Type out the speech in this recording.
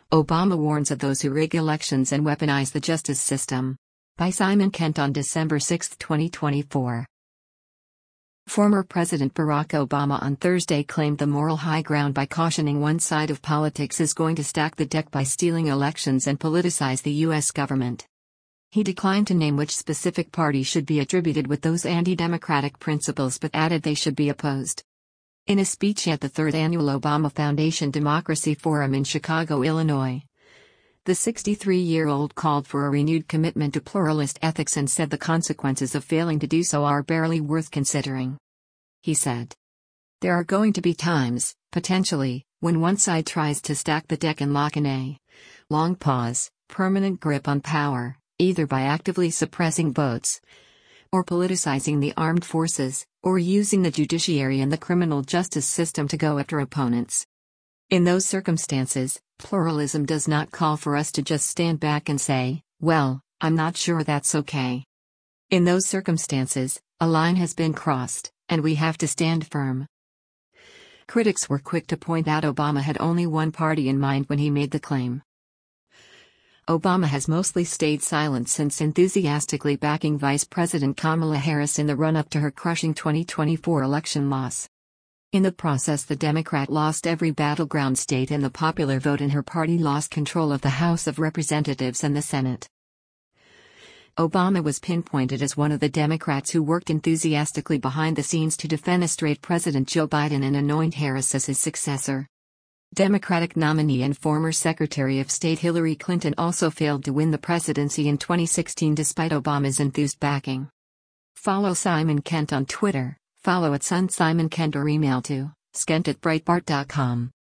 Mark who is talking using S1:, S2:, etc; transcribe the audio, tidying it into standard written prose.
S1: Obama warns of those who rig elections and weaponize the justice system. By Simon Kent on December 6, 2024. Former President Barack Obama on Thursday claimed the moral high ground by cautioning one side of politics is going to stack the deck by stealing elections and politicize the U.S. government. He declined to name which specific party should be attributed with those anti-democratic principles but added they should be opposed. In a speech at the third annual Obama Foundation Democracy Forum in Chicago, Illinois, the 63-year-old called for a renewed commitment to pluralist ethics and said the consequences of failing to do so are barely worth considering. He said, "There are going to be times, potentially, when one side tries to stack the deck and lock in a long pause, permanent grip on power, either by actively suppressing votes, or politicizing the armed forces, or using the judiciary and the criminal justice system to go after opponents. In those circumstances, pluralism does not call for us to just stand back and say, well, I'm not sure that's okay. In those circumstances, a line has been crossed, and we have to stand firm." Critics were quick to point out Obama had only one party in mind when he made the claim. Obama has mostly stayed silent since enthusiastically backing Vice President Kamala Harris in the run-up to her crushing 2024 election loss. In the process, the Democrat lost every battleground state in the popular vote and her party lost control of the House of Representatives and the Senate. Obama was pinpointed as one of the Democrats who worked enthusiastically behind the scenes to defenestrate President Joe Biden and anoint Harris as his successor. Democratic nominee and former Secretary of State Hillary Clinton also failed to win the presidency in 2016 despite Obama's enthused backing. Follow Simon Kent on Twitter, follow @SunSimonKent or email to skent@breitbart.com.